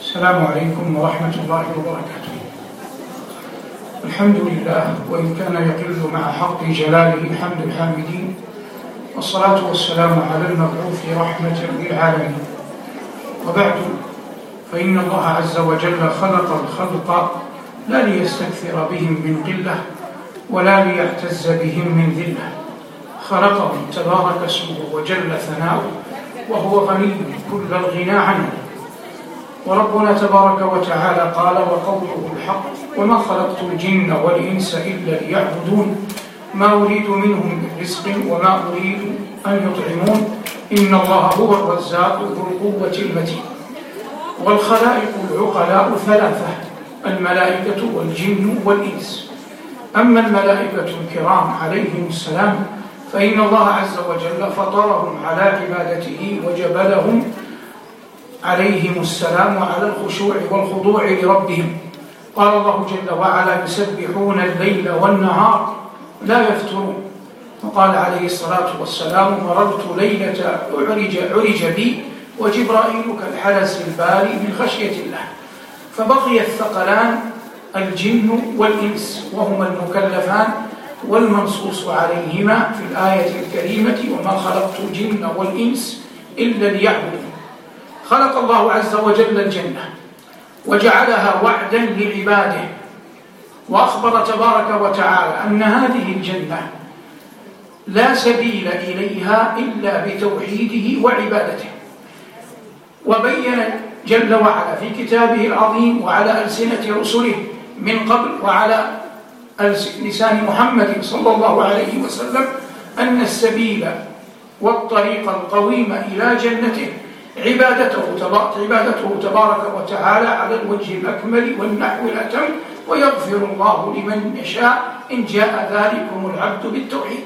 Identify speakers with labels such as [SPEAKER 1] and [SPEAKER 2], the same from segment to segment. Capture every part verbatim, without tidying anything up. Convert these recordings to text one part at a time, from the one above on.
[SPEAKER 1] السلام عليكم ورحمة الله وبركاته. الحمد لله، وإن كان يقل مع حق جلاله حمد الحامدين، والصلاة والسلام على المبعوث رحمة للعالمين. وبعد، فإن الله عز وجل خلق الخلق لا ليستكثر بهم من قلة ولا ليعتز بهم من ذلة، خلقهم تبارك اسمه وجل ثناؤه وهو غني كل الغنى عنه. وربنا تبارك وتعالى قال: وقوله الحق، وما خلقت الجن والإنس إلا ليعبدون ما أريد منهم من رزق وما أريد أن يطعمون إن الله هو الرزاق ذو القوة المتين. والخلائق العقلاء ثلاثة: الملائكة والجن والإنس. أما الملائكة الكرام عليهم السلام فإن الله عز وجل فطرهم على عبادته وجبلهم عليهم السلام على الخشوع والخضوع لربهم. قال الله جل وعلا: يسبحون الليل والنهار لا يفترون. وقال عليه الصلاة والسلام: مررت ليلة عرج, عرج بي وجبرائيل كالحلس الباري من خشية الله. فبقي الثقلان الجن والإنس، وهما المكلفان والمنصوص عليهما في الآية الكريمة: وما خلقت الجن والإنس إلا ليعبدون. خلق الله عز وجل الجنة وجعلها وعدا لعباده، وأخبر تبارك وتعالى أن هذه الجنة لا سبيل إليها إلا بتوحيده وعبادته. وبين جل وعلا في كتابه العظيم وعلى ألسنة رسله من قبل وعلى لسان محمد صلى الله عليه وسلم أن السبيل والطريق القويم إلى جنته عبادته عبادته تبارك وتعالى على الوجه الأكمل والنحو الأتم، ويغفر الله لمن يشاء إن جاء ذلكم العبد بالتوحيد.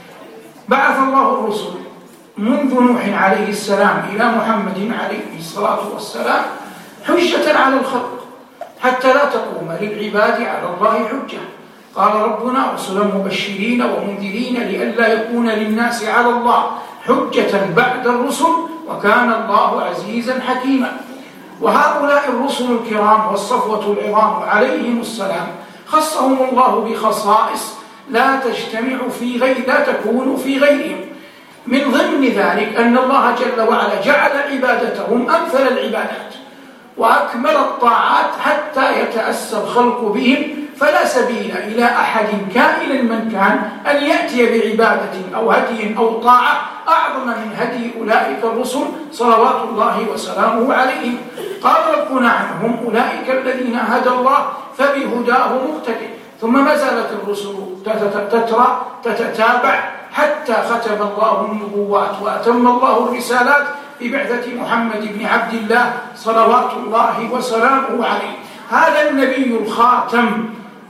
[SPEAKER 1] بعث الله الرسل منذ نوح عليه السلام إلى محمد عليه الصلاة والسلام حجة على الخلق، حتى لا تقوم للعباد على الله حجة. قال ربنا: رسلا مبشرين ومنذرين لئلا يكون للناس على الله حجة بعد الرسل وكان الله عزيزا حكيما. وهؤلاء الرسل الكرام والصفوة العظام عليهم السلام خصهم الله بخصائص لا تجتمع في غير لا تكون في غيرهم. من ضمن ذلك أن الله جل وعلا جعل عبادتهم أمثل العبادات وأكمل الطاعات حتى يتأسى الخلق بهم، فلا سبيل إلى أحد كائن من كان أن يأتي بعبادة أو هدي أو طاعة أعظم من هدي أولئك الرسل صلوات الله وسلامه عليهم. قال ربنا عنهم: أولئك الذين هدى الله فبهداه مقتدي. ثم ما زالت الرسل تترى تتتابع حتى ختم الله النبوات وأتم الله الرسالات ببعثة محمد بن عبد الله صلوات الله وسلامه عليه. هذا النبي الخاتم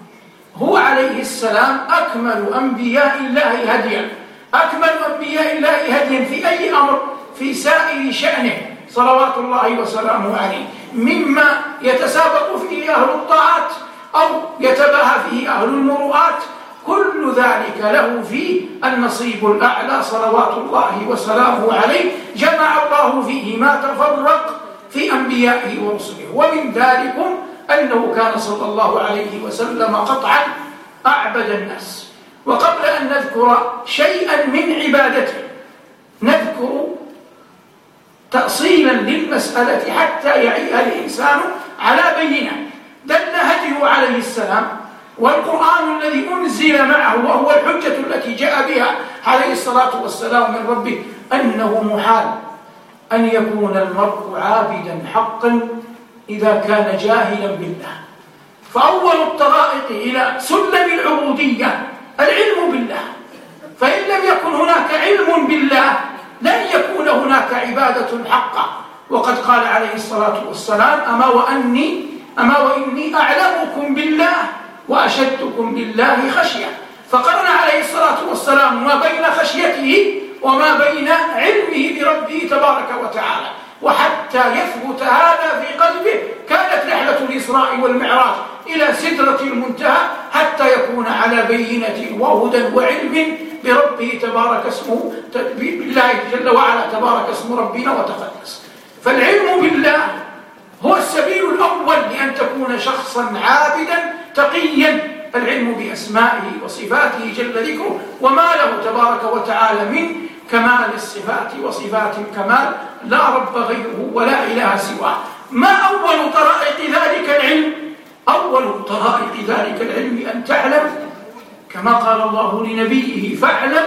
[SPEAKER 1] هو عليه السلام أكمل أنبياء الله هديا، أكمل أنبياء الله هديا في أي أمر؟ في سائر شأنه صلوات الله وسلامه عليه، مما يتسابق فيه أهل الطاعات أو يتباهى فيه أهل المروءات، كل ذلك له فيه النصيب الأعلى صلوات الله وسلامه عليه. جمع الله فيه ما تفرق في أنبيائه ورسله، ومن ذلكم أنه كان صلى الله عليه وسلم قطعا أعبد الناس. وقبل أن نذكر شيئا من عبادته نذكر تأصيلا للمسألة حتى يعيها الإنسان على بينة. دل هديه عليه السلام والقرآن الذي أنزل معه وهو الحجة التي جاء بها عليه الصلاة والسلام من ربه أنه محال أن يكون المرء عابدا حقا إذا كان جاهلا بالله. فأول الطرائق إلى سلم العبودية العلم بالله، فإن لم يكن هناك علم بالله لن يكون هناك عبادة حقا. وقد قال عليه الصلاة والسلام: أما وأني أما وإني أعلمكم بالله وأشدكم بالله خشية. فقرن عليه الصلاة والسلام ما بين خشيته وما بين علمه بربه تبارك وتعالى. وحتى يثبت هذا في قلبه كانت رحلة الإسراء والمعراج إلى سدرة المنتهى حتى يكون على بينة وهدى وعلم بربه تبارك اسمه، بالله جل وعلا تبارك اسم ربنا وتقدس. فالعلم بالله هو السبيل الأول لأن تكون شخصا عابدا تقيا. العلم بأسمائه وصفاته جل ذكره وما له تبارك وتعالى من كمال الصفات وصفات الكمال، لا رب غيره ولا إله سواه. ما أول طرائق ذلك العلم؟ أول طرائق ذلك العلم أن تعلم كما قال الله لنبيه: فاعلم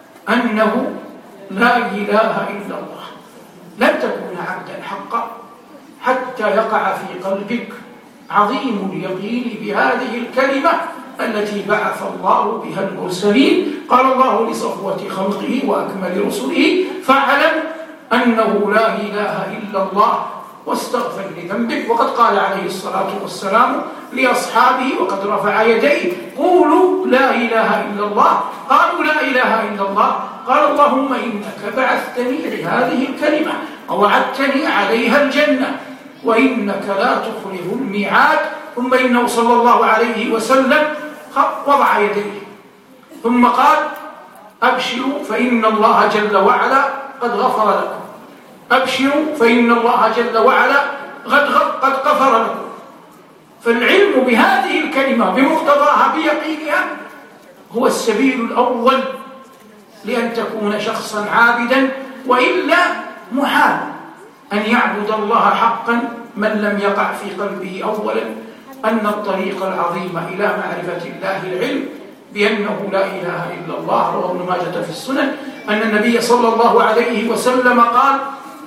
[SPEAKER 1] أنه لا إله إلا الله. لن تكون عبدا حقا حتى يقع في قلبك عظيم اليقين بهذه الكلمة التي بعث الله بها المرسلين. قال الله لصفوة خلقه وأكمل رسله: فاعلم أنه لا إله إلا الله واستغفر لذنبك. وقد قال عليه الصلاة والسلام لأصحابه وقد رفع يديه: قولوا لا إله إلا الله. قالوا: لا إله إلا الله. قال: اللهم إنك بعثتني بهذه الكلمة ووعدتني عليها الجنة وإنك لا تخلف الميعاد. ثم إنه صلى الله عليه وسلم وضع يديه ثم قال: أبشروا فإن الله جل وعلا قد غفر لكم. أبشروا فإن الله جل وعلا قد غفر لكم. فالعلم بهذه الكلمة بمقتضاها بيقينها هو السبيل الأول لأن تكون شخصا عابدا، وإلا محال أن يعبد الله حقا من لم يقع في قلبه أولا أن الطريق العظيم إلى معرفة الله العلم بأنه لا إله إلا الله. رواه ابن ماجه في السنن أن النبي صلى الله عليه وسلم قال: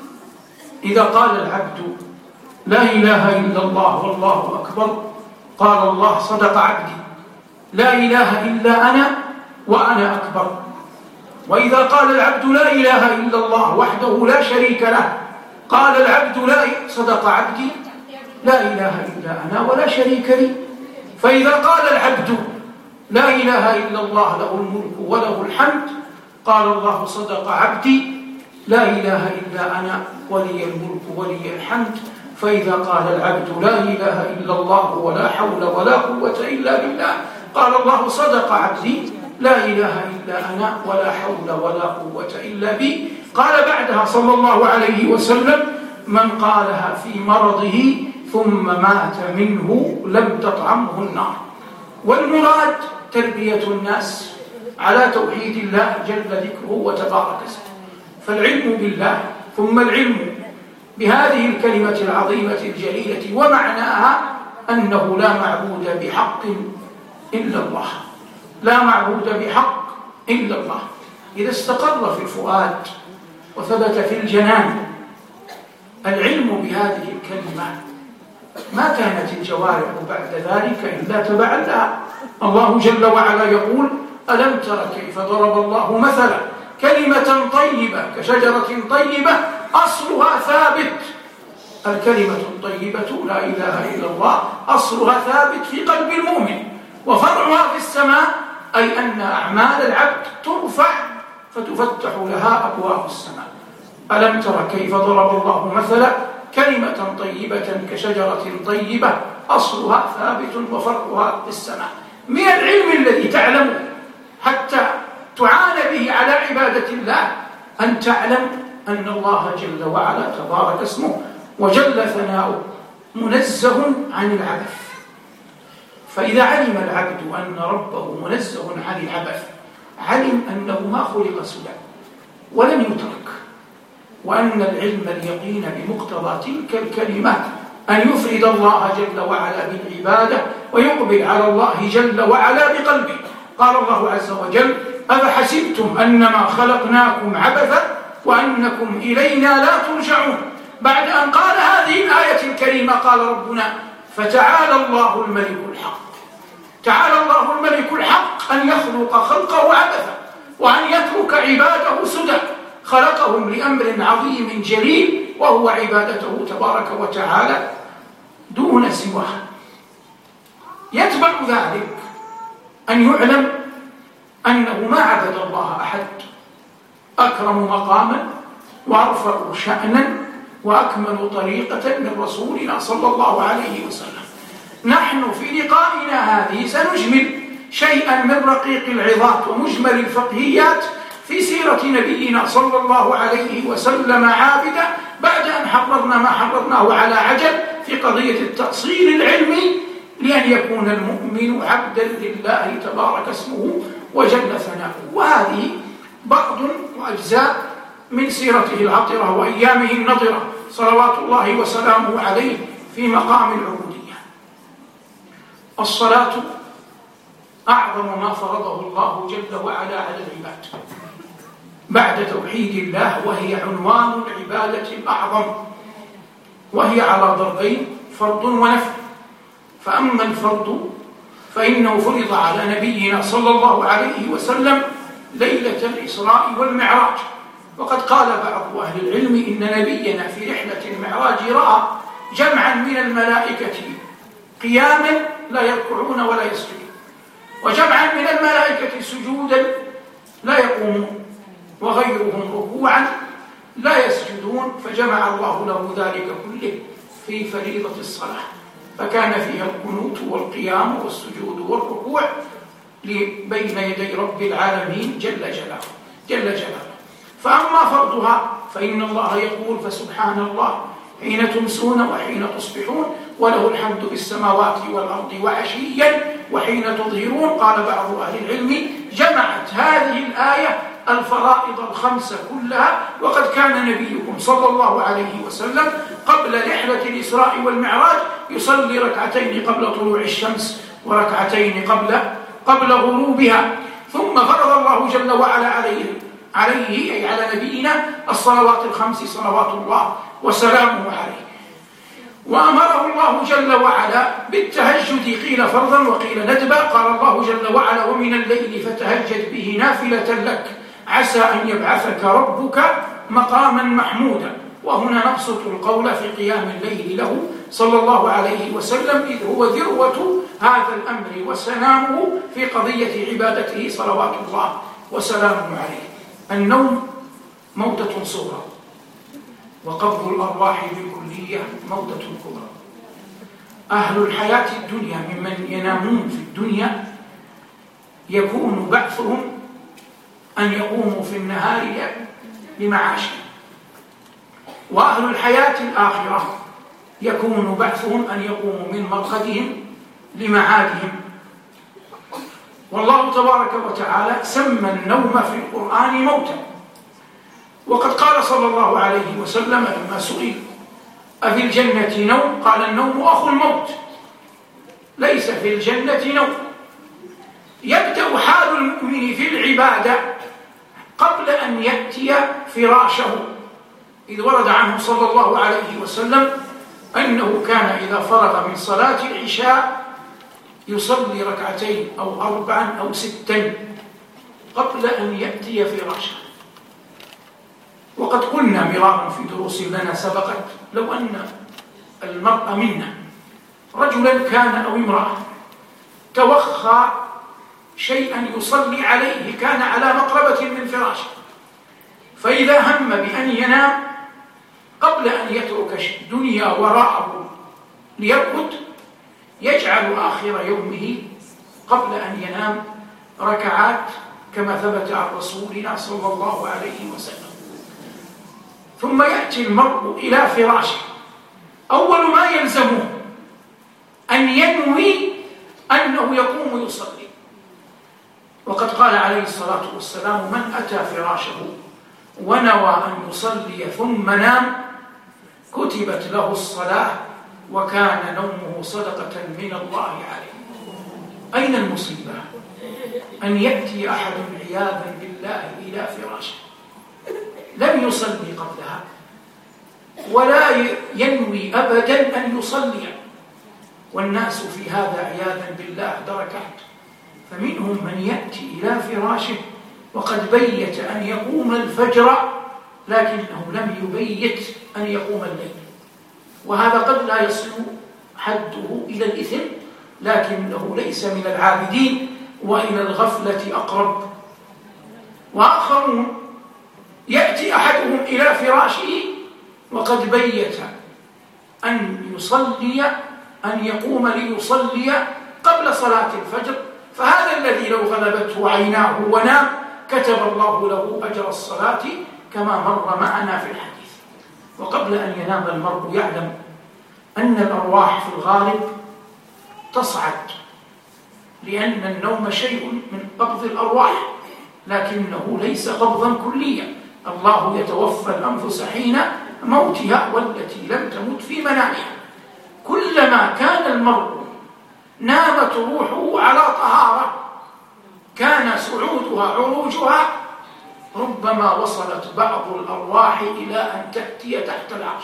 [SPEAKER 1] إذا قال العبد لا إله إلا الله والله أكبر قال الله: صدق عبدي، لا إله إلا أنا وأنا أكبر. وإذا قال العبد لا إله إلا الله وحده لا شريك له قال العبد: لا صدق عبدي، لا إله إلا أنا ولا شريك لي. فإذا قال العبد لا إله إلا الله له الملك وله الحمد قال الله: صدق عبدي، لا إله إلا أنا ولي الملك ولي الحمد. فإذا قال العبد لا إله إلا الله ولا حول ولا قوة إلا بالله قال الله: صدق عبدي، لا إله إلا أنا ولا حول ولا قوة إلا بي. قال بعدها صلى الله عليه وسلم: من قالها في مرضه ثم مات منه لم تطعمه النار. والمراد تربية الناس على توحيد الله جل ذكره وتبارك اسمه. فالعلم بالله ثم العلم بهذه الكلمة العظيمة الجليلة ومعناها أنه لا معبود بحق إلا الله، لا معبود بحق إلا الله. إذا استقر في الفؤاد وثبت في الجنان العلم بهذه الكلمة ما كانت الجوارح بعد ذلك إلا تبعا لها. الله جل وعلا يقول: ألم تر كيف ضرب الله مثلا كلمة طيبة كشجرة طيبة أصلها ثابت. الكلمة الطيبة لا إله إلا الله أصلها ثابت في قلب المؤمن وفرعها في السماء، أي أن أعمال العبد ترفع فتفتح لها أبواب السماء. ألم تر كيف ضرب الله مثلا كلمة طيبة كشجرة طيبة أصلها ثابت وفرعها في السماء. من العلم الذي تعلمه حتى تعان به على عبادة الله أن تعلم أن الله جل وعلا تبارك اسمه وجل ثناؤه منزه عن العبث. فإذا علم العبد أن ربه منزه عن العبث علم أنه ما خلق سدى ولن يترك، وأن العلم اليقين بمقتضى تلك الكلمة أن يفرد الله جل وعلا بالعبادة ويقبل على الله جل وعلا بقلبه. قال الله عز وجل: أفحسبتم أنما خلقناكم عبثا وأنكم إلينا لا ترجعون. بعد أن قال هذه الآية الكريمة قال ربنا: فتعالى الله الملك الحق. تعالى الله الملك الحق أن يخلق خلقه عبثا وأن يترك عباده سدى. خلقهم لأمر عظيم جليل وهو عبادته تبارك وتعالى دون سواه. يتبع ذلك أن يعلم أنه ما عبد الله أحد أكرم مقاما وأرفع شأنا وأكمل طريقة من رسولنا صلى الله عليه وسلم. نحن في لقائنا هذه سنجمل شيئا من رقيق العظات ومجمل الفقهيات في سيرة نبينا صلى الله عليه وسلم عابدا بعد أن حررنا ما حررناه على عجل في قضية التأصيل العلمي لأن يكون المؤمن عبدا لله تبارك اسمه وجل ثناؤه. وهذه بعض وأجزاء من سيرته العطرة وأيامه النضرة صلوات الله وسلامه عليه في مقام العبودية. الصلاة أعظم ما فرضه الله جل وعلا على العباد بعد توحيد الله، وهي عنوان العبادة الأعظم، وهي على ضربين: فرض ونفل. فأما الفرض فإنه فرض على نبينا صلى الله عليه وسلم ليلة الإسراء والمعراج. وقد قال بعض أهل العلم إن نبينا في رحلة المعراج رأى جمعا من الملائكة قياما لا يركعون ولا يسجدون، وجمعا من الملائكة سجودا لا يقومون، وغيرهم ركوعا لا يسجدون، فجمع الله له ذلك كله في فريضة الصلاة، فكان فيها القنوت والقيام والسجود والركوع بين يدي رب العالمين جل جلاله جل جلاله. فأما فرضها فإن الله يقول: فسبحان الله حين تمسون وحين تصبحون وله الحمد في السماوات والأرض وعشيا وحين تظهرون. قال بعض أهل العلم: جمعت هذه الآية الفرائض الخمسة كلها. وقد كان نبيكم صلى الله عليه وسلم قبل رحلة الإسراء والمعراج يصلي ركعتين قبل طلوع الشمس وركعتين قبل قبل غروبها. ثم فرض الله جل وعلا عليه عليه أي على نبينا الصلوات الخمس صلوات الله وسلامه عليه، وأمره الله جل وعلا بالتهجد، قيل فرضا وقيل ندبا. قال الله جل وعلا: ومن الليل فتهجد به نافلة لك عسى أن يبعثك ربك مقاما محمودا. وهنا نبسط القول في قيام الليل له صلى الله عليه وسلم، إذ هو ذروة هذا الأمر وسنامه في قضية عبادته صلوات الله وسلامه عليه. النوم موتة صغرى، وقبض الأرواح بالكلية موتة كبرى. أهل الحياة الدنيا ممن ينامون في الدنيا يكون بعثهم أن يقوموا في النهار لمعاشهم، وأهل الحياة الآخرة يكون بعثهم أن يقوموا من مرقدهم لمعادهم. والله تبارك وتعالى سمى النوم في القرآن موتا. وقد قال صلى الله عليه وسلم لما سئل: أفي الجنة نوم؟ قال: النوم أخو الموت، ليس في الجنة نوم. يبدأ حال المؤمن في العبادة قبل أن يأتي فراشه، إذ ورد عنه صلى الله عليه وسلم أنه كان إذا فرغ من صلاة العشاء يصلي ركعتين أو أربعا أو ستا قبل أن يأتي فراشه. وقد قلنا مرارا في دروس لنا سبقت: لو أن المرء منا رجلا كان أو امرأة توخى شيئا يصلي عليه، كان على مقربة من فراشه، فإذا هم بأن ينام قبل أن يترك الدنيا وراءه ليرقد، يجعل آخر يومه قبل أن ينام ركعات كما ثبت عن رسولنا صلى الله عليه وسلم. ثم يأتي المرء إلى فراشه، أول ما يلزمه أن ينوي أنه يقوم يصلي. وقد قال عليه الصلاة والسلام: من أتى فراشه ونوى أن يصلي ثم نام كتبت له الصلاة وكان نومه صدقة من الله عليه. أين المصيبة؟ أن يأتي أحد عياذا بالله إلى فراشه لم يصلي قبلها ولا ينوي أبدا أن يصلي، والناس في هذا عياذا بالله دركات. فمنهم من يأتي إلى فراشه وقد بيت أن يقوم الفجر لكنه لم يبيت أن يقوم الليل، وهذا قد لا يصل حده إلى الإثم لكنه ليس من العابدين وإلى الغفلة أقرب. وآخرون يأتي أحدهم إلى فراشه وقد بيت أن يصلي أن يقوم ليصلي قبل صلاة الفجر، فهذا الذي لو غلبته عيناه ونام كتب الله له أجر الصلاة كما مر معنا في الحديث. وقبل أن ينام المرء يعلم أن الأرواح في الغالب تصعد، لأن النوم شيء من قبض الأرواح، لكنه ليس قبضا كليا. الله يتوفى الأنفس حين موتها والتي لم تمت في منامها. كلما كان المرء نامت روحه على طهارة كان صعودها عروجها ربما وصلت بعض الأرواح إلى أن تأتي تحت العرش.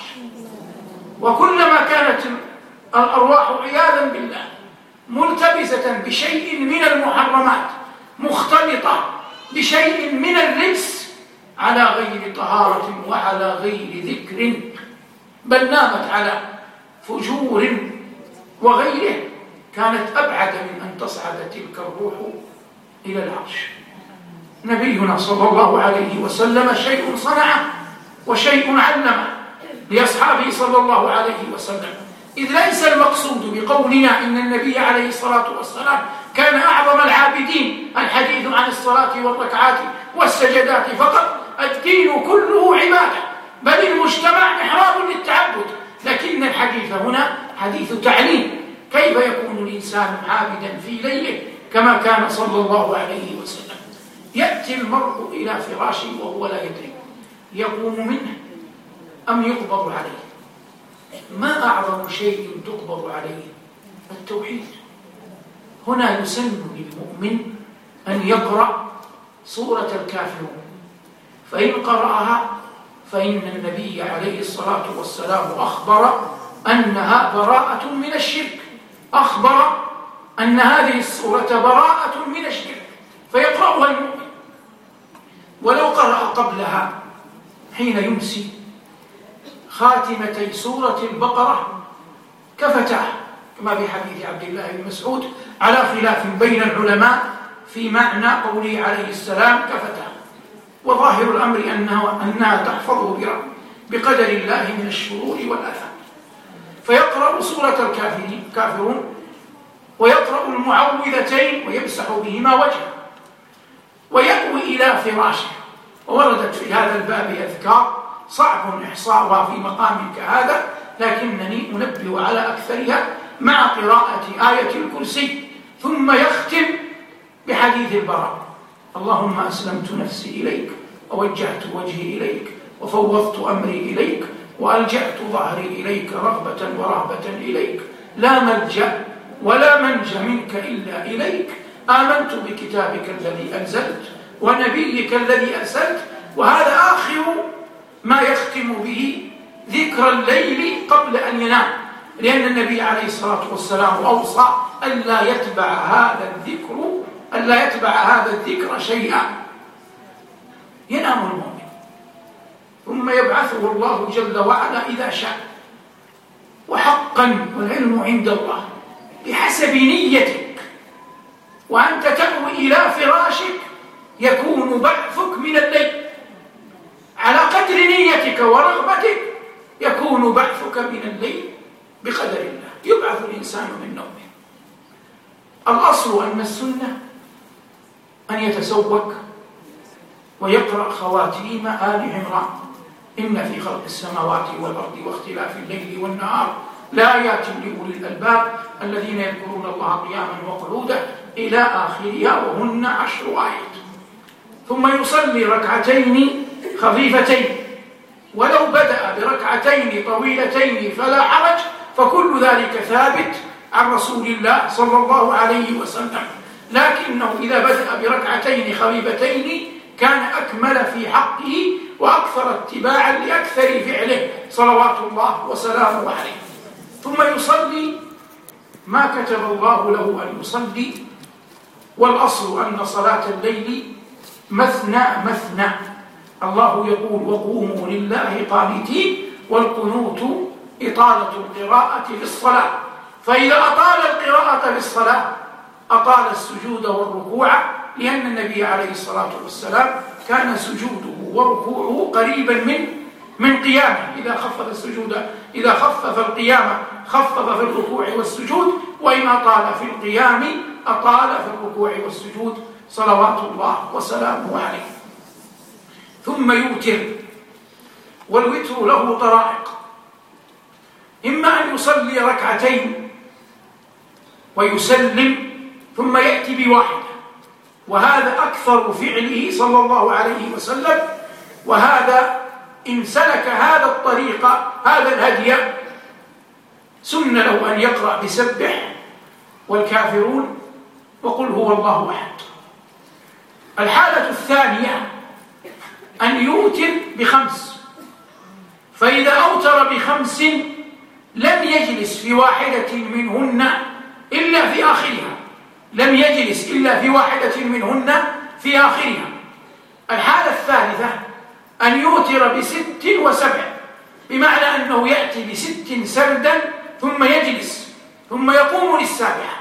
[SPEAKER 1] وكلما كانت الأرواح عياذا بالله ملتبسة بشيء من المحرمات، مختلطة بشيء من الرجس، على غير طهارة وعلى غير ذكر، بل نامت على فجور وغيره، كانت أبعد من أن تصعد تلك الروح إلى العرش. نبينا صلى الله عليه وسلم شيء صنعه وشيء علمه لأصحابه صلى الله عليه وسلم، إذ ليس المقصود بقولنا إن النبي عليه الصلاة والسلام كان أعظم العابدين الحديث عن الصلاة والركعات والسجدات فقط. الدين كله عبادة، بل المجتمع محراب للتعبد، لكن الحديث هنا حديث تعليم. كيف يكون الإنسان عابدا في ليله كما كان صلى الله عليه وسلم؟ يأتي المرء إلى فراشه وهو لا يدري يقوم منه أم يقبض عليه. ما أعظم شيء تقبض عليه؟ التوحيد. هنا يسن للمؤمن أن يقرأ سورة الكافرون، فإن قرأها فإن النبي عليه الصلاة والسلام أخبر أنها براءة من الشرك، أخبر أن هذه السورة براءة من الشرك، فيقرأها المؤمن. ولو قرأ قبلها حين يمسي خاتمتي سورة البقرة كفتاه، كما في حديث عبد الله بن مسعود، على خلاف بين العلماء في معنى قوله عليه السلام كفتاه. وظاهر الأمر أنها, أنها تحفظه بقدر الله من الشرور والآثام. فيقرأ سورة الكافرون ويقرأ المعوذتين ويمسح بهما وجهه ويأوي إلى فراشه. ووردت في هذا الباب أذكار صعب إحصاؤها في مقام كهذا، لكنني أنبه على أكثرها مع قراءة آية الكرسي، ثم يختم بحديث البراء: اللهم أسلمت نفسي إليك ووجهت وجهي إليك وفوضت أمري إليك وألجأت ظهري إليك رغبة ورهبة إليك، لا ملجأ ولا منجى منك إلا إليك، آمنت بكتابك الذي أنزلت ونبيك الذي أرسلت. وهذا آخر ما يختم به ذكر الليل قبل أن ينام، لأن النبي عليه الصلاة والسلام أوصى ألا يتبع هذا الذكر ألا يتبع هذا الذكر شيئا. ينام المؤمن ثم يبعثه الله جل وعلا إذا شاء، وحقا والعلم عند الله بحسب نيتك، وأنت تأوي إلى فراشك يكون بعثك من الليل، على قدر نيتك ورغبتك يكون بعثك من الليل بقدر الله. يبعث الإنسان من نومه. الأصل أن السنة أن يتسوق ويقرأ خواتيم آل عمران: إن في خلق السماوات والأرض واختلاف الليل والنهار لآيات لأولي الألباب الذين يذكرون الله قياما وقعودا إلى آخرها، وهن عشر آيات. ثم يصلي ركعتين خفيفتين، ولو بدأ بركعتين طويلتين فلا حرج، فكل ذلك ثابت عن رسول الله صلى الله عليه وسلم. لكنه إذا بدأ بركعتين خفيفتين كان أكمل في حقه وأكثر اتباعا لأكثر فعله صلوات الله وسلامه عليه. ثم يصلي ما كتب الله له أن يصلي. والأصل أن صلاة الليل مثنى مثنى. الله يقول: وقوموا لله قانتين، والقنوت إطالة القراءة في الصلاة. فإذا أطال القراءة في الصلاة أطال السجود والركوع، لأن النبي عليه الصلاة والسلام كان سجوده وركوعه قريبا من من قيامه. إذا خفف السجود إذا خفف القيام خفف في الركوع والسجود، وإن أطال في القيام أطال في الركوع والسجود صلوات الله وسلامه عليه. ثم يوتر، والوتر له طرائق: إما أن يصلي ركعتين ويسلم ثم يأتي بواحدة، وهذا أكثر فعله صلى الله عليه وسلم. وهذا إن سلك هذا الطريق هذا الهدي سن له أن يقرأ بسبح والكافرون وقل هو الله أحد. الحالة الثانية أن يوتر بخمس، فإذا أوتر بخمس لم يجلس في واحدة منهن إلا في آخرها، لم يجلس إلا في واحدة منهن في آخرها. الحالة الثالثة أن يوتر بست وسبع، بمعنى أنه يأتي بست سردا ثم يجلس ثم يقوم للسابعة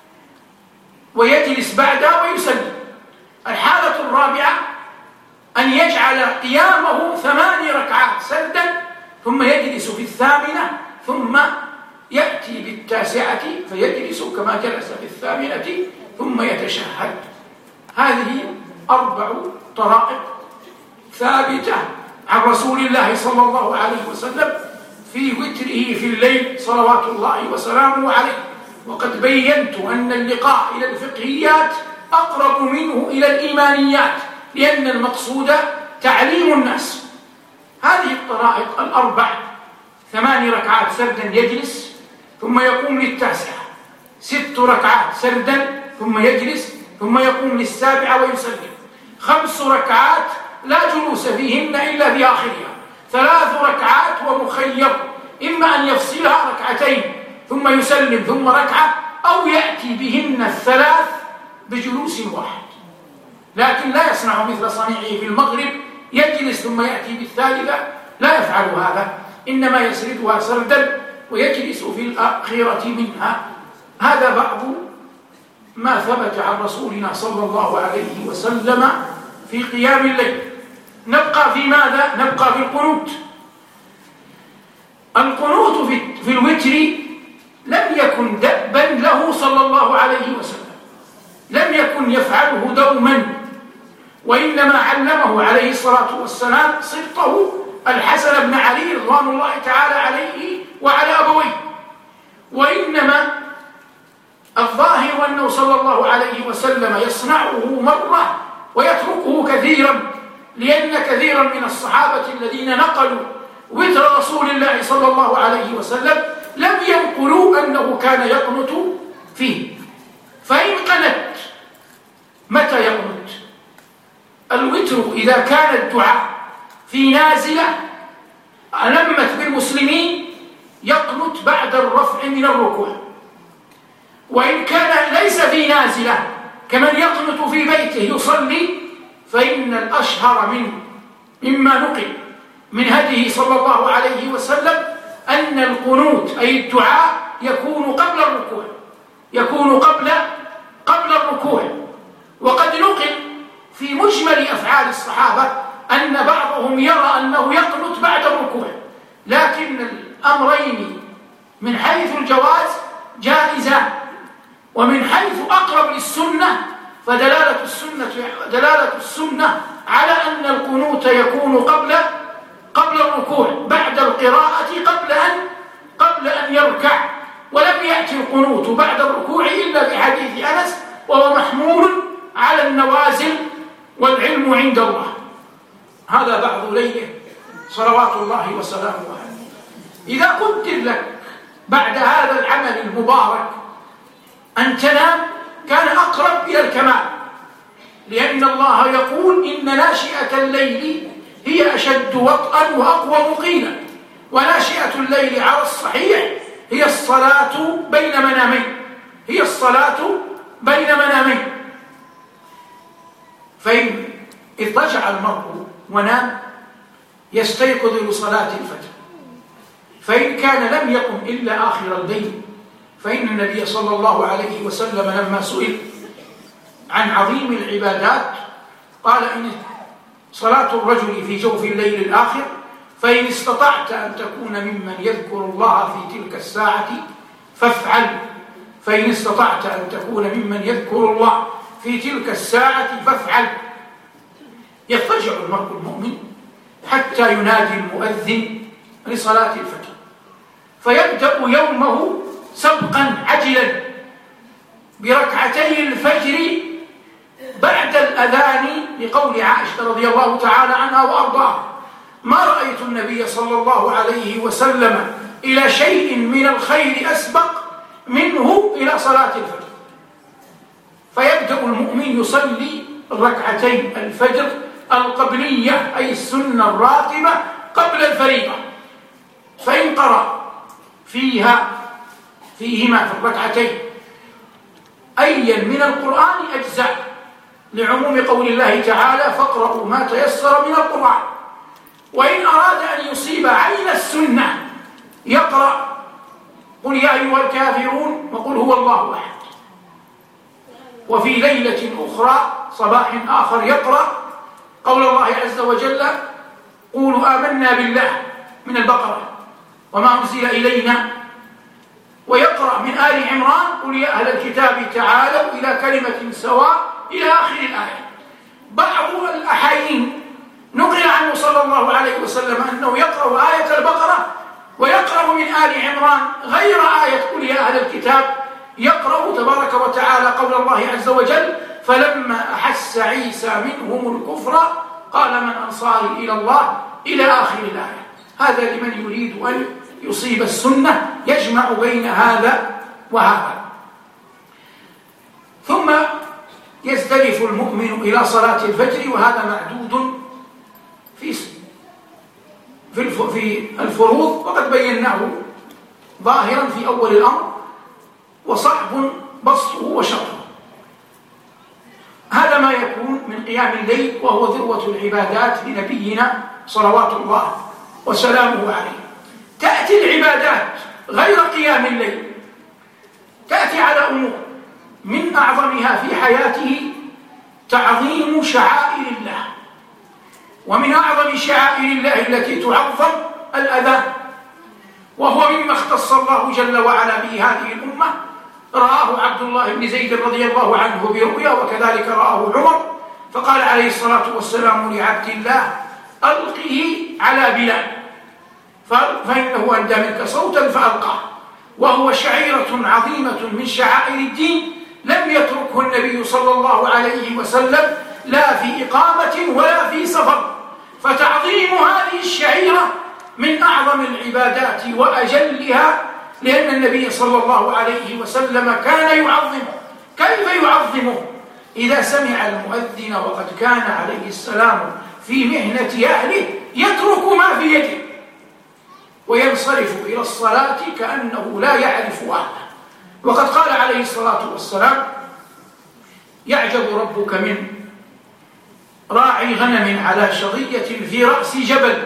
[SPEAKER 1] ويجلس بعدها ويسلم. الحالة الرابعة أن يجعل قيامه ثمان ركعات سردا ثم يجلس في الثامنة ثم يأتي بالتاسعة فيجلس كما جلس في الثامنة ثم يتشهد. هذه أربع طرائق ثابتة عن رسول الله صلى الله عليه وسلم في وتره في الليل صلوات الله وسلامه عليه. وقد بينت أن اللقاء إلى الفقهيات أقرب منه إلى الإيمانيات، لأن المقصود تعليم الناس. هذه الطرائق الأربع: ثمان ركعات سردا يجلس ثم يقوم للتاسعة، ست ركعات سردا ثم يجلس ثم يقوم للسابعة ويسلم، خمس ركعات لا جلوس فيهن إلا في آخرها، ثلاث ركعات ومخير، إما أن يفصلها ركعتين ثم يسلم ثم ركعة، أو يأتي بهن الثلاث بجلوس واحد. لكن لا يصنع مثل صنيعه في المغرب يجلس ثم يأتي بالثالثة، لا يفعل هذا، إنما يسردها سردا ويجلس في الأخيرة منها. هذا بعض ما ثبت عن رسولنا صلى الله عليه وسلم في قيام الليل. نبقى في ماذا؟ نبقى في القنوت. القنوت في الوتر لم يكن دأبا له صلى الله عليه وسلم، لم يكن يفعله دوما، وإنما علمه عليه الصلاة والسلام صدقه الحسن بن علي رضوان الله تعالى عليه وعلى أبويه. وإنما الظاهر أنه صلى الله عليه وسلم يصنعه مرة ويتركه كثيرا، لأن كثيرا من الصحابة الذين نقلوا وتر رسول الله صلى الله عليه وسلم لم ينقلوا أنه كان يقنت فيه. فإن قنت متى يقنت؟ الوتر إذا كان الدعاء في نازلة ألمت بالمسلمين يقنت بعد الرفع من الركوع، وإن كان ليس في نازلة كمن يقنت في بيته يصلي، فإن الأشهر منه مما نقل من هديه صلى الله عليه وسلم أن القنوت أي الدعاء يكون قبل الركوع، يكون قبل قبل الركوع. وقد نقل في مجمل أفعال الصحابة أن بعضهم يرى أنه يقنت بعد الركوع، لكن الأمرين من حيث الجواز جائزان، ومن حيث أقرب للسنة فدلالة السنة دلالة السنة على أن القنوت يكون قبل قبل الركوع بعد القراءة قبل أن قبل أن يركع. ولم يأتي القنوت بعد الركوع إلا بحديث أنس، وهو محمول على النوازل والعلم عند الله. هذا بعض ليله صلوات الله وسلامه عليه. إذا قدر لك بعد هذا العمل المبارك أن تنام كان أقرب إلى الكمال، لأن الله يقول إن ناشئة الليل هي أشد وطئا وأقوم قيلا، وناشئة الليل على الصحيح هي الصلاة بين منامين، هي الصلاة بين منامين. فإن اضطجع المرء ونام يستيقظ لصلاة الفجر، فإن كان لم يقم إلا آخر الليل، فإن النبي صلى الله عليه وسلم لما سئل عن عظيم العبادات قال: إن صلاة الرجل في جوف الليل الآخر، فإن استطعت أن تكون ممن يذكر الله في تلك الساعة فافعل، فإن استطعت أن تكون ممن يذكر الله في تلك الساعة فافعل. يضطجع المرء المؤمن حتى ينادي المؤذن لصلاة الفجر، فيبدأ يومه سبقا عجلا بركعتي الفجر بعد الأذان، لقول عائشة رضي الله تعالى عنها وأرضاها: ما رأيت النبي صلى الله عليه وسلم إلى شيء من الخير أسبق منه إلى صلاة الفجر. فيبدأ المؤمن يصلي ركعتي الفجر القبلية، أي السنة الراتبة قبل الفريضة، فإن قرأ فيها فيهما في الركعتين أيا من القرآن أجزاء، لعموم قول الله تعالى: فاقرأوا ما تيسر من القرآن. وإن أراد أن يصيب عين السنة يقرأ قل يا أيها الكافرون وقل هو الله أحد. وفي ليلة أخرى صباح آخر يقرأ قول الله عز وجل: قولوا آمنا بالله من البقرة وما أنزل إلينا. ويقرأ من آل عمران: قل يا أهل الكتاب تعالوا إلى كلمة سواء إلى آخر الآية. بعض الأحايين نقل عنه صلى الله عليه وسلم أنه يقرأ آية البقرة ويقرأ من آل عمران غير آية قل يا أهل الكتاب، يقرأ تبارك وتعالى قول الله عز وجل: فلما أحس عيسى منهم الكفر قال من أنصاري إلى الله إلى آخر الآية. هذا لمن يريد أن يصيب السنة، يجمع بين هذا وهذا. ثم يزدلف المؤمن إلى صلاة الفجر، وهذا معدود في في الفروض، وقد بيناه ظاهرا في أول الأمر وصعب بسطه وشرحه. هذا ما يكون من قيام الليل، وهو ذروة العبادات لنبينا صلوات الله وسلامه عليه. تأتي العبادات غير قيام الليل، تأتي على أمور، من أعظمها في حياته تعظيم شعائر الله. ومن أعظم شعائر الله التي تعظم الأذان، وهو مما اختص الله جل وعلا به هذه الأمة. رآه عبد الله بن زيد رضي الله عنه برؤيا، وكذلك رآه عمر، فقال عليه الصلاة والسلام لعبد الله: ألقه على بلال فإنه أندى منك صوتا فألقاه. وهو شعيرة عظيمة من شعائر الدين، لم يتركه النبي صلى الله عليه وسلم لا في إقامة ولا في سفر. فتعظيم هذه الشعيرة من أعظم العبادات وأجلها، لأن النبي صلى الله عليه وسلم كان يعظمه. كيف يعظمه؟ إذا سمع المؤذن وقد كان عليه السلام في مهنة أهله يترك ما في يده وينصرف إلى الصلاة كأنه لا يعرف أهله. وقد قال عليه الصلاة والسلام: يعجب ربك من راعي غنم على شظية في رأس جبل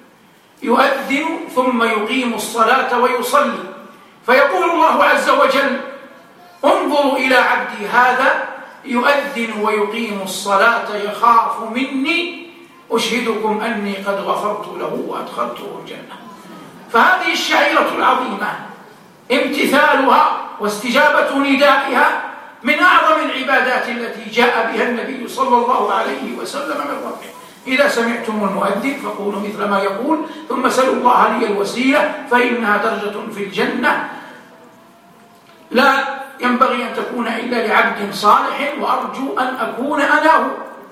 [SPEAKER 1] يؤذن ثم يقيم الصلاة ويصلي، فيقول الله عز وجل: انظروا إلى عبدي هذا يؤذن ويقيم الصلاة يخاف مني، أشهدكم أني قد غفرت له وأدخلته الجنة. فهذه الشعيرة العظيمة امتثالها واستجابة ندائها من أعظم العبادات التي جاء بها النبي صلى الله عليه وسلم من ربه. إذا سمعتم المؤذن فقولوا مثل ما يقول، ثم سلوا الله لي الوسيلة فإنها درجة في الجنة لا ينبغي أن تكون إلا لعبد صالح، وأرجو أن أكون أنا هو.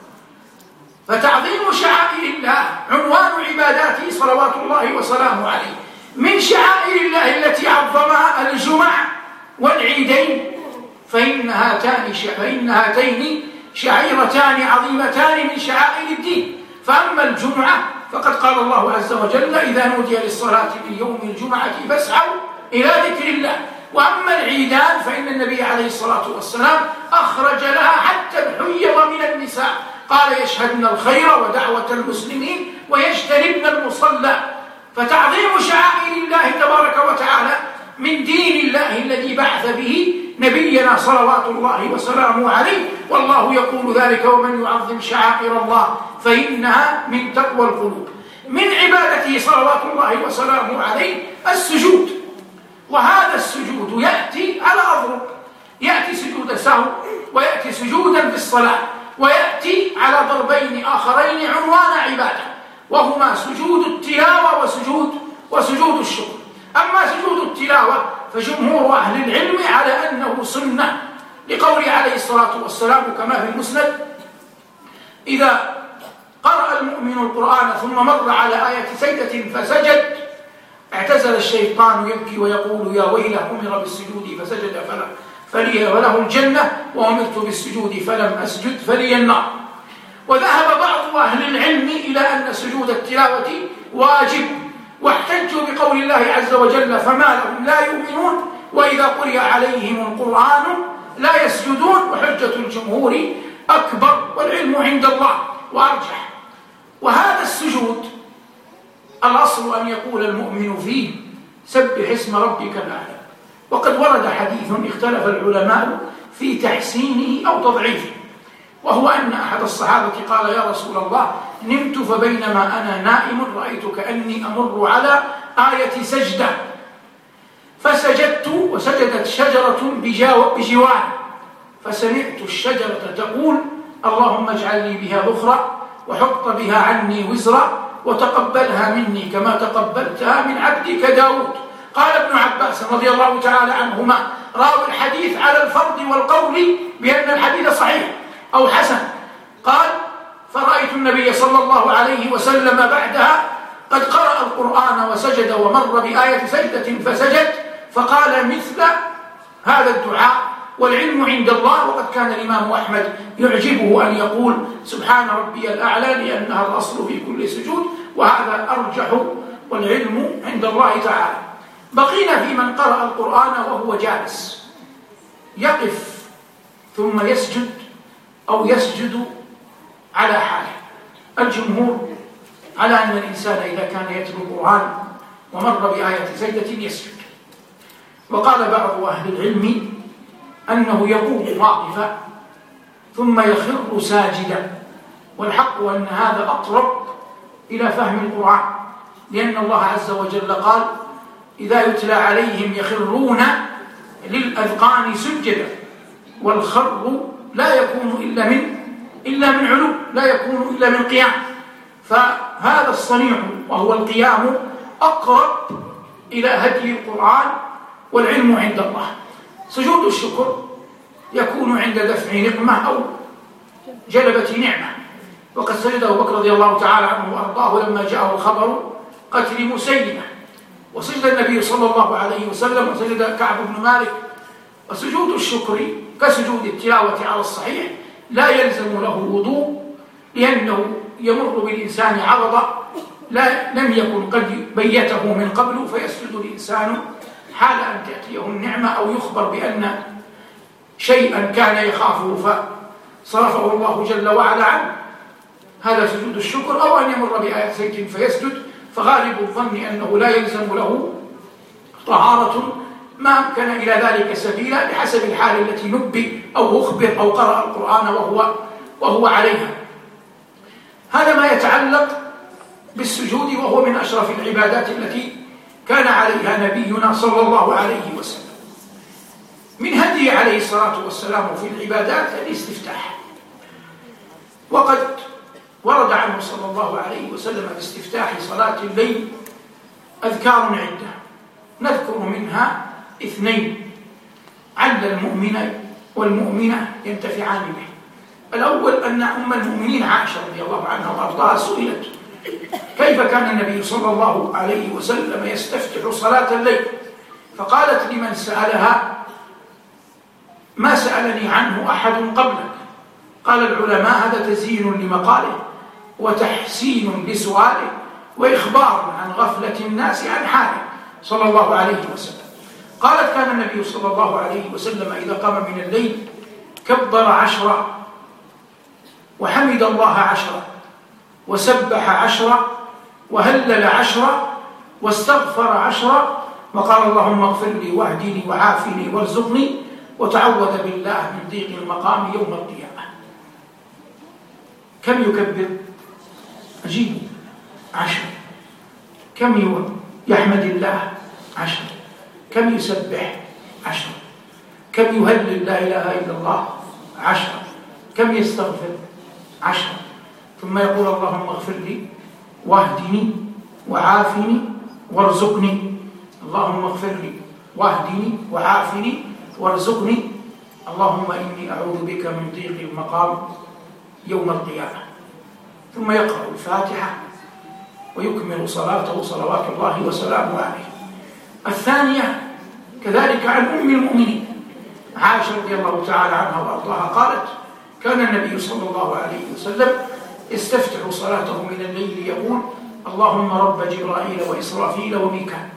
[SPEAKER 1] فتعظيم شعائر الله عنوان عباداته صلوات الله وسلامه عليه. من شعائر الله التي عظمها الجمع والعيدين، فإن هاتان فإن هاتين شعيرتان عظيمتان من شعائر الدين. فأما الجمعة فقد قال الله عز وجل: إذا نودي للصلاة من يوم الجمعة فاسعوا إلى ذكر الله. وأما العيدان فإن النبي عليه الصلاة والسلام أخرج لها حتى الحيض من النساء، قال: يشهدن الخير ودعوة المسلمين ويجتنبن المصلى. فتعظيم شعائر الله تبارك وتعالى من دين الله الذي بعث به نبينا صلوات الله وسلامه عليه، والله يقول ذلك: ومن يعظم شعائر الله فإنها من تقوى القلوب. من عبادته صلوات الله وسلامه عليه السجود، وهذا السجود يأتي على أضرب، يأتي سجود سهو، ويأتي سجودا في الصلاة، ويأتي على ضربين آخرين عنوان عبادة، وهما سجود التلاوة وسجود وسجود الشكر. أما سجود التلاوة فجمهور أهل العلم على أنه سنة، لقوله عليه الصلاة والسلام كما في المسند: إذا قرأ المؤمن القرآن ثم مر على آية سجدة فسجد اعتزل الشيطان يبكي ويقول: يا ويله أمر بالسجود فسجد فلا فلي وله الجنة، وأمرت بالسجود فلم أسجد فلي النار. وذهب بعض أهل العلم إلى أن سجود التلاوة واجب، واحتجوا بقول الله عز وجل: فما لهم لا يؤمنون وإذا قرئ عليهم القرآن لا يسجدون. وحجة الجمهور أكبر والعلم عند الله وأرجح. وهذا السجود الأصل أن يقول المؤمن فيه: سبح اسم ربك الأعلى. وقد ورد حديث اختلف العلماء في تحسينه أو تضعيفه، وهو أن أحد الصحابة قال: يا رسول الله، نمت فبينما أنا نائم رأيت كأني أمر على آية سجدة فسجدت، وسجدت شجرة بجوار، فسمعت الشجرة تقول: اللهم اجعل لي بها ذخرا وحط بها عني وزرا وتقبلها مني كما تقبلتها من عبدك داود. قال ابن عباس رضي الله تعالى عنهما راوي الحديث على الفرض والقول بأن الحديث صحيح أو حسن، قال: فرأيت النبي صلى الله عليه وسلم بعدها قد قرأ القرآن وسجد ومر بآية سجدة فسجد، فقال مثل هذا الدعاء والعلم عند الله. وقد كان الإمام أحمد يعجبه أن يقول: سبحان ربي الأعلى، لأنها الأصل في كل سجود، وهذا أرجح والعلم عند الله تعالى. بقينا في من قرأ القرآن وهو جالس، يقف ثم يسجد أو يسجد على حاله. الجمهور على أن الإنسان إذا كان يتلو القرآن ومر بآية سجدة يسجد. وقال بعض أهل العلم أنه يقوم واقفا ثم يخر ساجدا، والحق أن هذا أقرب إلى فهم القرآن، لأن الله عز وجل قال: إذا يتلى عليهم يخرون للأذقان سجدا، والخر لا يكون إلا من إلا من علو، لا يكون إلا من قيام. فهذا الصنيع وهو القيام أقرب إلى هدي القرآن، والعلم عند الله. سجود الشكر يكون عند دفع نقمة أو جلبة نعمة، وقد سجد أبو بكر رضي الله تعالى عنه وأرضاه لما جاءه الخبر قتل مسيلمة، وسجد النبي صلى الله عليه وسلم، وسجد كعب بن مالك. وسجود الشكر كسجود التلاوة على الصحيح لا يلزم له وضوء، لأنه يمر بالإنسان عرضا لا لم يكن قد بيته من قبل، فيسجد الإنسان حال أن تأتيه النعمة أو يخبر بأن شيئا كان يخافه فصرفه الله جل وعلا عنه. هذا سجود الشكر. أو أن يمر بآية سجد فيسجد، فغالب الظن أنه لا يلزم له طهارة، ما أمكن إلى ذلك سبيلا بحسب الحال التي نبي أو أخبر أو قرأ القرآن وهو, وهو عليها. هذا ما يتعلق بالسجود، وهو من أشرف العبادات التي كان عليها نبينا صلى الله عليه وسلم. من هدي عليه الصلاة والسلام في العبادات الاستفتاح، وقد ورد عنه صلى الله عليه وسلم باستفتاح صلاة الليل أذكار عدة، نذكر منها اثنين عل المؤمن والمؤمنة ينتفعان به. الأول أن أم المؤمنين عائشة رضي الله عنها وأرضاها سئلت: كيف كان النبي صلى الله عليه وسلم يستفتح صلاة الليل؟ فقالت لمن سألها: ما سألني عنه أحد قبلك. قال العلماء: هذا تزيين لمقاله وتحسين لسؤاله وإخبار عن غفلة الناس عن حاله صلى الله عليه وسلم. قالت: كان النبي صلى الله عليه وسلم إذا قام من الليل كبر عشرا وحمد الله عشرا وسبح عشرا وهلل عشرا واستغفر عشرا وقال: اللهم اغفر لي واهدني وعافني وارزقني، وتعوذ بالله من ضيق المقام يوم القيامة. كم يكبر؟ عجيب، عشر. كم يحمد الله؟ عشر. كم يسبح؟ عشر. كم يهلل لا إله إلا الله؟ عشر. كم يستغفر؟ عشر. ثم يقول: اللهم اغفر لي واهدني وعافني وارزقني. اللهم اغفر لي واهدني وعافني وارزقني، اللهم إني أعوذ بك من ضيق المقام يوم القيامة. ثم يقرأ الفاتحة ويكمل صلاته صلوات الله وسلامه عليه. الثانية كذلك عن أم المؤمنين عائشة رضي الله تعالى عنها وأرضاها قالت: كان النبي صلى الله عليه وسلم يستفتح صلاته من الليل يقول: اللهم رب جبرائيل وإسرافيل وميكال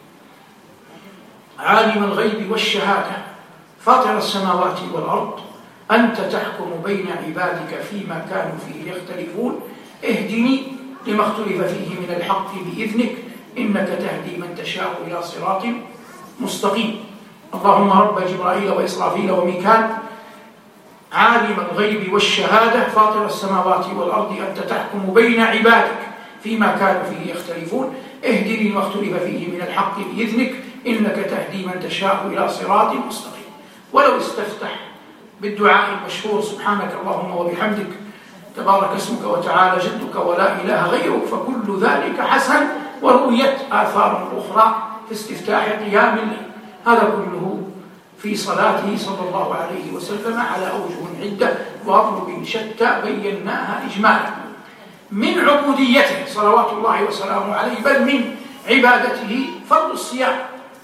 [SPEAKER 1] عالم الغيب والشهادة فاطر السماوات والأرض أنت تحكم بين عبادك فيما كانوا فيه يختلفون اهدني لما اختلف فيه من الحق بإذنك إنك تهدي من تشاء إلى صراط مستقيم. اللهم رب جبرائيل وإسرافيل وميكال عالم الغيب والشهادة فاطر السماوات والأرض أنت تحكم بين عبادك فيما كانوا فيه يختلفون اهدني لما اختلف فيه من الحق بإذنك إنك تهدي من تشاء إلى صراط مستقيم. ولو استفتح بالدعاء المشهور: سبحانك اللهم وبحمدك تبارك اسمك وتعالى جدك ولا إله غيرك، فكل ذلك حسن، ورويت آثار أخرى في استفتاح قيام الليل. هذا كله في صلاته صلى الله عليه وسلم على أوجه عدة وأضرب شتى بيناها إجمالا. من عبوديته صلوات الله وسلامه عليه بل من عبادته فرض الصيام،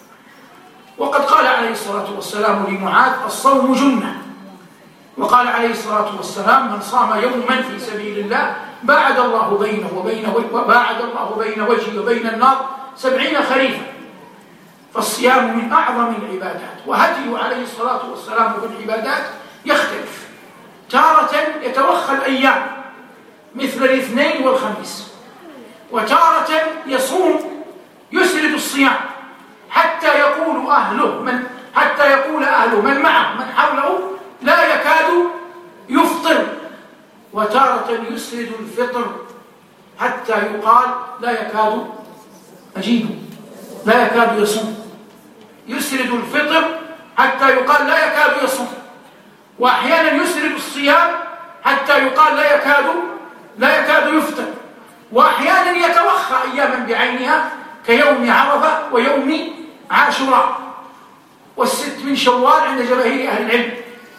[SPEAKER 1] وقد قال عليه الصلاة والسلام لمعاذ: الصوم جنة. وقال عليه الصلاة والسلام: من صام يوما في سبيل الله باعد الله بينه وبين وباعد الله بين وجهه وبين النار سبعين خريفا. فالصيام من أعظم العبادات، وهديه عليه الصلاة والسلام في العبادات يختلف. تارة يتوخى الأيام مثل الاثنين والخميس، وتارة يصوم يسرد الصيام حتى يقول أهله من حتى يقول أهله من معه من حوله لا يكاد يفطر، وتارة يسرد الفطر حتى يقال لا يكاد أجيب لا يكاد يصوم. يسرد الفطر حتى يقال لا يكاد يصوم، وأحيانا يسرد الصيام حتى يقال لا يكاد لا يكاد يفطر، وأحيانا يتوخى أياما بعينها كيوم عرفة ويوم عاشوراء والست من شوال عند جماهير أهل العلم،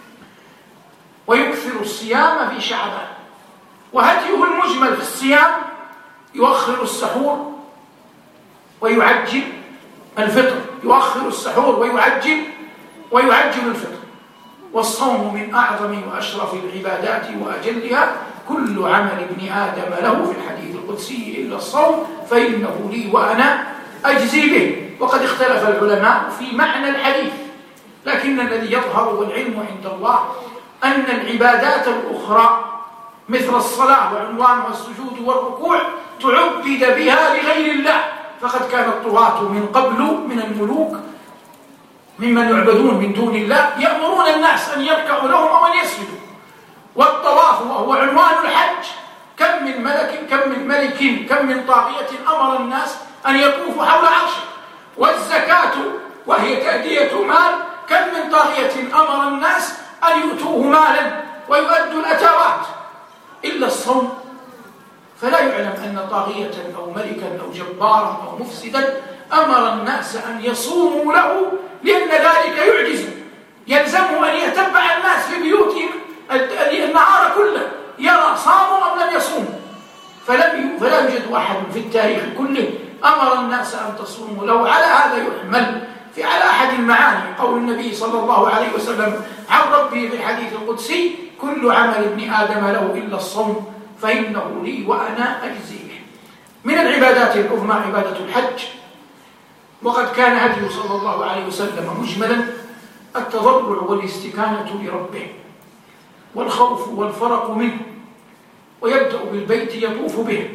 [SPEAKER 1] ويكثر الصيام في شعبان. وهديه المجمل في الصيام يؤخر السحور ويعجل الفطر يؤخر السحور ويعجل ويعجل الفطر. والصوم من أعظم وأشرف العبادات وأجلها، كل عمل ابن آدم له في الحديث القدسي إلا الصوم فإنه لي وأنا أجزي به. وقد اختلف العلماء في معنى الحديث، لكن الذي يظهر والعلم عند الله أن العبادات الأخرى مثل الصلاة وعنوانها السجود والركوع تعبد بها لغير الله، فقد كان الطغاة من قبل من الملوك ممن يعبدون من دون الله يأمرون الناس أن يركعوا لهم أو أن يسجدوا. والطواف وهو عنوان الحج، كم من ملك كم من ملك كم من طاغية أمر الناس أن يطوفوا حول عرشه. والزكاة وهي تأدية مال، كم من طاغية أمر الناس أن يؤتوه مالا ويؤدوا الأتاوات. إلا الصوم فلا يعلم أن طاغية أو ملكا أو جبارا أو مفسدا أمر الناس أن يصوموا له، لأن ذلك يعجز، يلزمه أن يتبع الناس في بيوتهم النهار كله يرى صاموا أم لم يصوموا. فلم فلا يوجد أحد في التاريخ كله أمر الناس أن تصوموا له. على هذا يحمل في على أحد المعاني قول النبي صلى الله عليه وسلم عن ربه في الحديث القدسي: كل عمل ابن آدم له إلا الصوم فإنه لي وأنا أجزيه. من العبادات العظمى عبادة الحج، وقد كان هديه صلى الله عليه وسلم مجملا التضرع والاستكانة لربه والخوف والفرق منه، ويبدأ بالبيت يطوف به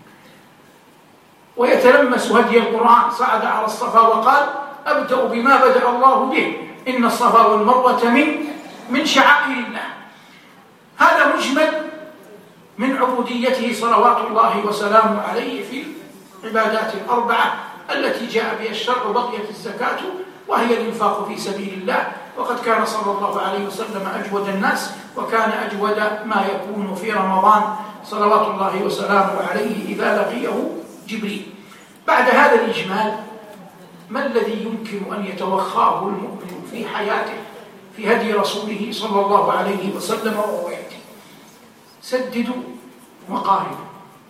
[SPEAKER 1] ويتلمس هدي القرآن، صعد على الصفا وقال: أبدأ بما بدأ الله به إن الصفا والمروة من من شعائر الله. هذا مجمل من عبوديته صلوات الله وسلامه عليه في العبادات الأربعة التي جاء بها الشرع. بقيت الزكاة وهي الإنفاق في سبيل الله، وقد كان صلى الله عليه وسلم أجود الناس، وكان أجود ما يكون في رمضان صلوات الله وسلامه عليه إذا لقيه جبريل. بعد هذا الإجمال ما الذي يمكن أن يتوخاه المؤمن في حياته في هدي رسوله صلى الله عليه وسلم وهو يأتي؟ سددوا وقاربوا،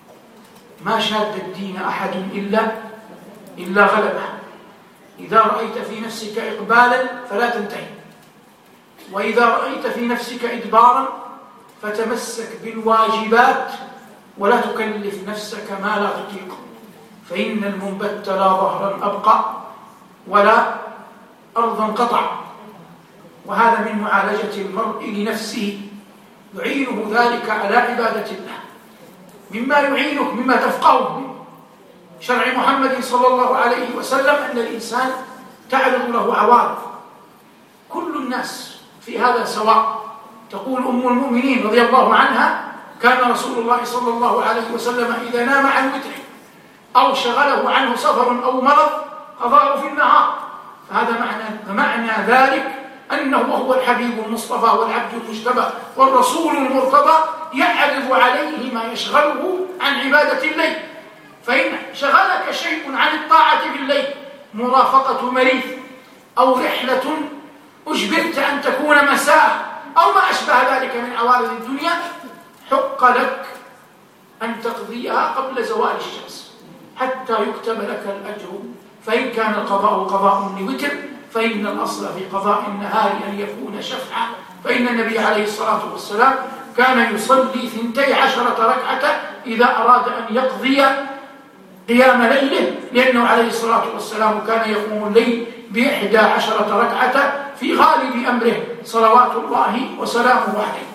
[SPEAKER 1] ما شاد الدين أحد إلا إلا غلبه. إذا رأيت في نفسك إقبالا فلا تنتهي، وإذا رأيت في نفسك إدبارا فتمسك بالواجبات ولا تكلف نفسك ما لا تطيق، فإن المنبت لا ظهرا أبقى ولا أرضا قطع. وهذا من معالجة المرء لنفسه، يعينه ذلك على عبادة الله. مما يعينك مما تفقهه من شرع محمد صلى الله عليه وسلم أن الإنسان تعرض له عوارض. كل الناس في هذا سواء. تقول أم المؤمنين رضي الله عنها: كان رسول الله صلى الله عليه وسلم إذا نام عن وتره أو شغله عنه سفر أو مرض قضاه في النهار. فهذا معنى معنى ذلك أنه هو الحبيب المصطفى والعبد المجتبى والرسول المرتضى، يعرض عليه ما يشغله عن عبادة الليل. فإن شغلك شيء عن الطاعة بالليل، مرافقة مريض أو رحلة أجبرت أن تكون مساء أو ما أشبه ذلك من عوارض الدنيا، حق لك أن تقضيها قبل زوال الشمس حتى يكتب لك الأجر. فإن كان القضاء قضاء لوتر فإن الأصل في قضاء النهار أن يكون شفعا. فإن النبي عليه الصلاة والسلام كان يصلي ثنتي عشرة ركعة إذا أراد أن يقضي قيام ليله، لأنه عليه الصلاة والسلام كان يقوم الليل بإحدى عشرة ركعة في غالب أمره صلوات الله وسلامه عليه.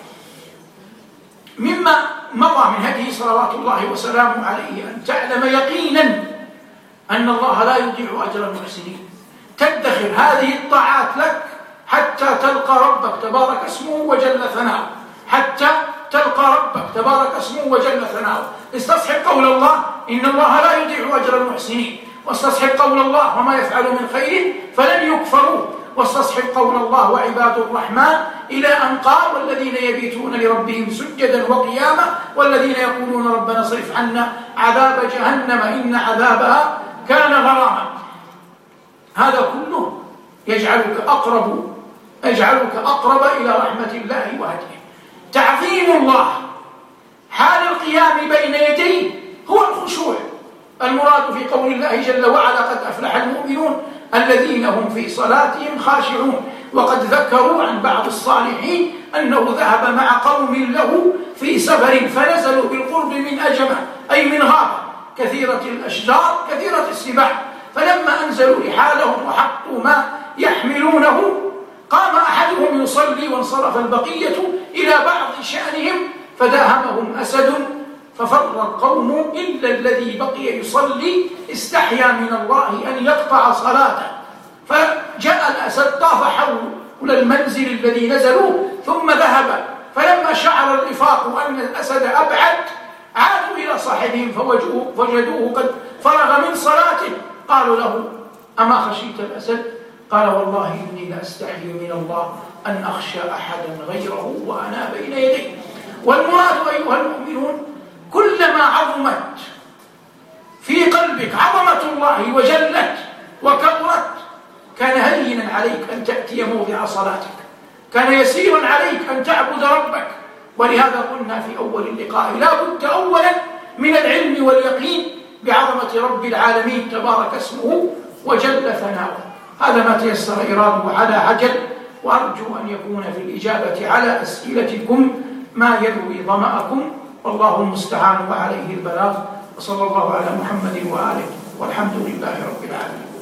[SPEAKER 1] مما مضى من هديه صلوات الله وسلامه عليه أن تعلم يقينا أن الله لا يضيع أجر المحسنين. تدخر هذه الطاعات لك حتى تلقى ربك تبارك اسمه وجل ثناؤه، حتى تلقى ربك تبارك اسمه وجل ثناؤه. استصحب قول الله: إن الله لا يضيع أجر المحسنين، واستصحب قول الله: وما يفعل من خير فلن يكفروه، واستصحب قول الله: وعباد الرحمن، إلى أن قال: والذين يبيتون لربهم سجدا وقياما والذين يقولون ربنا اصرف عنا عذاب جهنم إن عذابها كان غراما. هذا كله يجعلك أقرب يجعلك أقرب إلى رحمة الله وهديه. تعظيم الله حال القيام بين يديه هو الخشوع المراد في قول الله جل وعلا: قد أفلح المؤمنون الذين هم في صلاتهم خاشعون. وقد ذكروا عن بعض الصالحين أنه ذهب مع قوم له في سفر فنزلوا بالقرب من أجمة أي من غابة كثيرة الأشجار كثيرة السباع، فلما أنزلوا رحالهم وحطوا ما يحملونه قام أحدهم يصلي وانصرف البقية إلى بعض شأنهم فداهمهم أسد ففر القوم إلا الذي بقي يصلي استحيا من الله أن يقطع صلاته، فجاء الأسد طاف حول المنزل الذي نزلوا ثم ذهب. فلما شعر الرفاق أن الأسد أبعد عادوا إلى صاحبهم فوجدوه قد فرغ من صلاته. قالوا له: أما خشيت الأسد؟ قال: والله إني لأستحي من الله أن أخشى أحدا غيره وأنا بين يديه. والمراد أيها المؤمنون كلما عظمت في قلبك عظمة الله وجلت وكبرت كان هينا عليك أن تأتي موضع صلاتك، كان يسيرا عليك أن تعبد ربك. ولهذا قلنا في أول اللقاء: لا بد أولا من العلم واليقين بعظمة رب العالمين تبارك اسمه وجل ثناؤه. هذا ما تيسر إراده على عجل، وأرجو أن يكون في الإجابة على أسئلتكم ما يروي ظمأكم، والله المستعان وعليه البلاغ. وصلى الله على محمد وآله والحمد لله رب العالمين.